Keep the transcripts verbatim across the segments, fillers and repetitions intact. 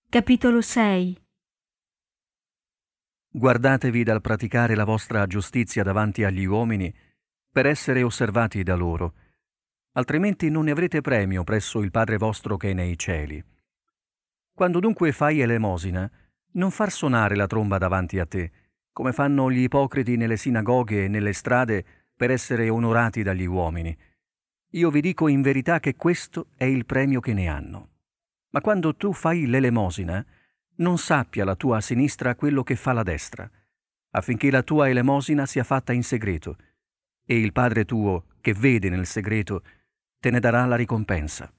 Capitolo sei. Guardatevi dal praticare la vostra giustizia davanti agli uomini per essere osservati da loro, altrimenti non ne avrete premio presso il Padre vostro che è nei cieli. Quando dunque fai elemosina, non far suonare la tromba davanti a te, come fanno gli ipocriti nelle sinagoghe e nelle strade per essere onorati dagli uomini. Io vi dico in verità che questo è il premio che ne hanno. Ma quando tu fai l'elemosina, non sappia la tua sinistra quello che fa la destra, affinché la tua elemosina sia fatta in segreto, e il Padre tuo, che vede nel segreto, te ne darà la ricompensa.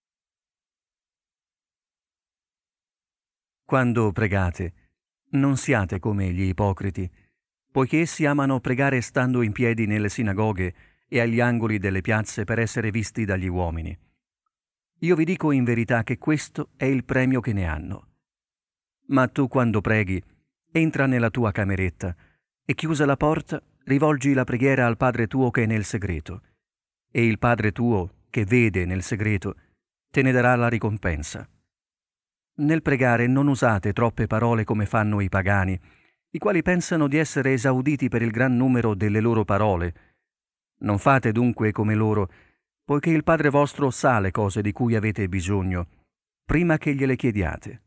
Quando pregate, non siate come gli ipocriti, poiché essi amano pregare stando in piedi nelle sinagoghe e agli angoli delle piazze per essere visti dagli uomini. Io vi dico in verità che questo è il premio che ne hanno. Ma tu quando preghi, entra nella tua cameretta e chiusa la porta, rivolgi la preghiera al Padre tuo che è nel segreto, e il Padre tuo, che vede nel segreto, te ne darà la ricompensa. Nel pregare non usate troppe parole come fanno i pagani, i quali pensano di essere esauditi per il gran numero delle loro parole. Non fate dunque come loro, poiché il Padre vostro sa le cose di cui avete bisogno, prima che gliele chiediate.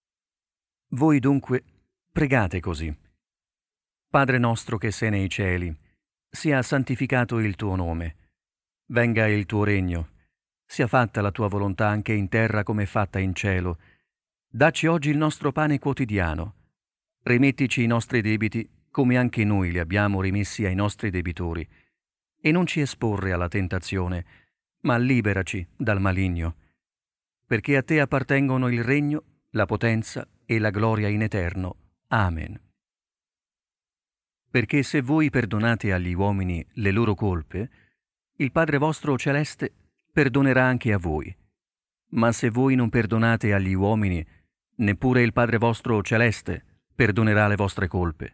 Voi dunque pregate così. Padre nostro che sei nei cieli, sia santificato il tuo nome. Venga il tuo regno. Sia fatta la tua volontà anche in terra come è fatta in cielo. Dacci oggi il nostro pane quotidiano. Rimettici i nostri debiti come anche noi li abbiamo rimessi ai nostri debitori. E non ci esporre alla tentazione, ma liberaci dal maligno. Perché a te appartengono il regno, la potenza e la gloria in eterno. Amen. Perché se voi perdonate agli uomini le loro colpe, il Padre vostro celeste perdonerà anche a voi. Ma se voi non perdonate agli uomini, neppure il Padre vostro celeste perdonerà le vostre colpe.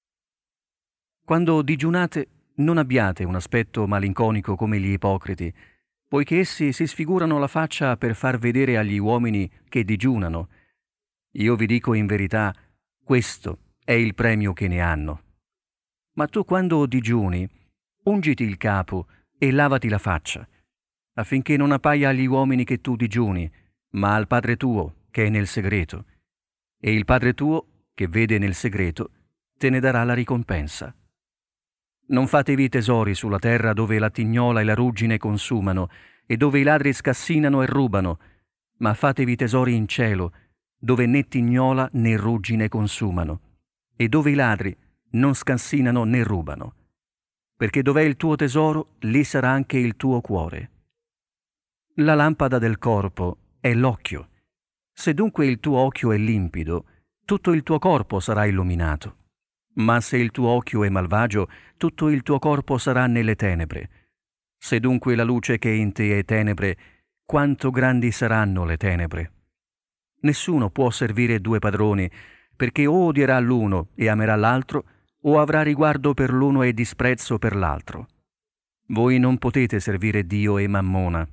Quando digiunate, non abbiate un aspetto malinconico come gli ipocriti, poiché essi si sfigurano la faccia per far vedere agli uomini che digiunano. Io vi dico in verità, questo è il premio che ne hanno. Ma tu quando digiuni, ungiti il capo e lavati la faccia, affinché non appaia agli uomini che tu digiuni, ma al Padre tuo che è nel segreto. E il Padre tuo, che vede nel segreto, te ne darà la ricompensa. Non fatevi tesori sulla terra dove la tignola e la ruggine consumano e dove i ladri scassinano e rubano, ma fatevi tesori in cielo, dove né tignola né ruggine consumano, e dove i ladri non scassinano né rubano. Perché dov'è il tuo tesoro, lì sarà anche il tuo cuore. La lampada del corpo è l'occhio. Se dunque il tuo occhio è limpido, tutto il tuo corpo sarà illuminato. Ma se il tuo occhio è malvagio, tutto il tuo corpo sarà nelle tenebre. Se dunque la luce che è in te è tenebre, quanto grandi saranno le tenebre? Nessuno può servire due padroni, perché o odierà l'uno e amerà l'altro, o avrà riguardo per l'uno e disprezzo per l'altro. Voi non potete servire Dio e Mammona.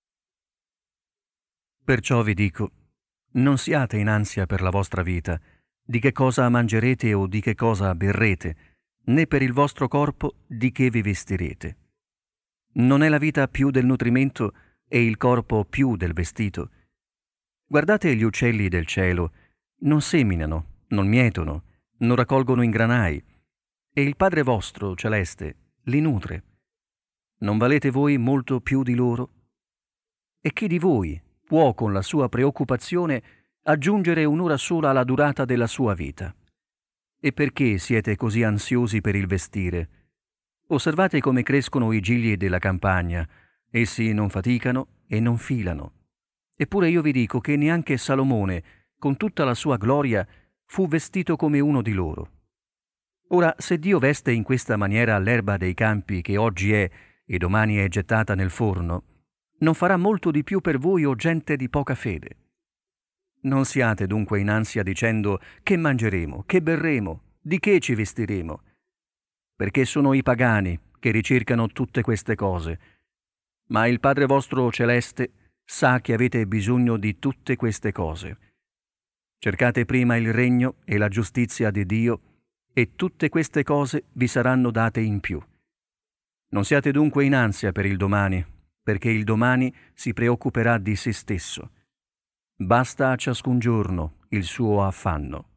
Perciò vi dico, non siate in ansia per la vostra vita, di che cosa mangerete o di che cosa berrete, né per il vostro corpo di che vi vestirete. Non è la vita più del nutrimento e il corpo più del vestito? Guardate gli uccelli del cielo, non seminano, non mietono, non raccolgono in granai, e il Padre vostro celeste li nutre. Non valete voi molto più di loro? E chi di voi può con la sua preoccupazione aggiungere un'ora sola alla durata della sua vita? E perché siete così ansiosi per il vestire? Osservate come crescono i gigli della campagna, essi non faticano e non filano. Eppure io vi dico che neanche Salomone, con tutta la sua gloria, fu vestito come uno di loro. Ora, se Dio veste in questa maniera l'erba dei campi che oggi è e domani è gettata nel forno, non farà molto di più per voi o gente di poca fede. Non siate dunque in ansia dicendo che mangeremo, che berremo, di che ci vestiremo, perché sono i pagani che ricercano tutte queste cose, ma il Padre vostro celeste sa che avete bisogno di tutte queste cose. Cercate prima il regno e la giustizia di Dio, e tutte queste cose vi saranno date in più. Non siate dunque in ansia per il domani, perché il domani si preoccuperà di se stesso. Basta a ciascun giorno il suo affanno.